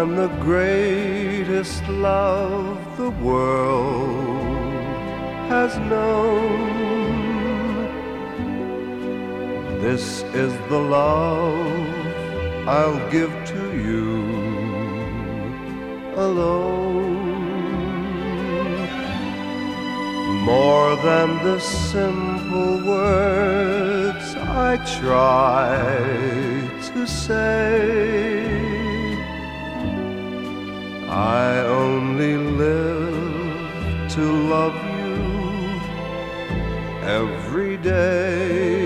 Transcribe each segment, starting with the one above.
than the greatest love the world has known. This is the love I'll give to you alone. More than the simple words I try to say, I only live to love you every day.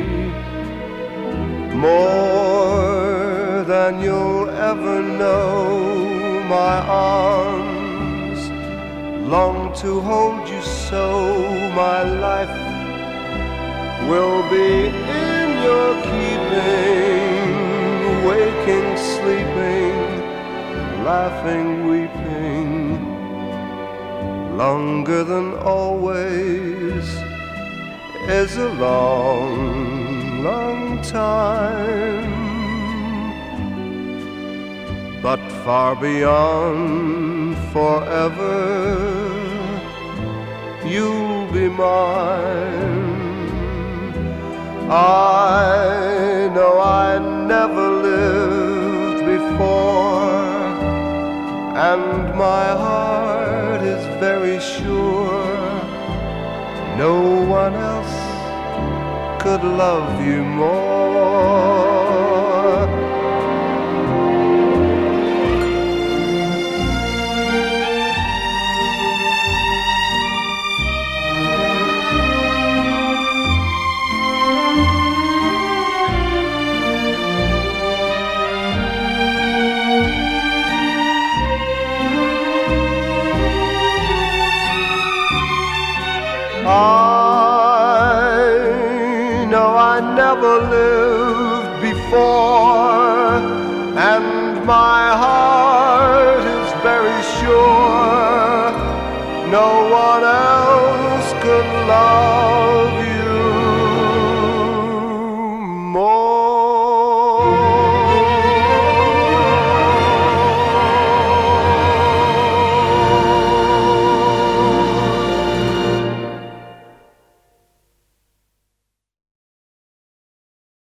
More than you'll ever know, my arms long to hold you so. My life will be in your keeping, waking, sleeping, laughing, weeping, longer than always is a long, long time, but far beyond forever, you'll be mine. I know I never lived before, and my heart is very sure no one else could love you more. I know I never lived before, and my heart is very sure no one else could love you more.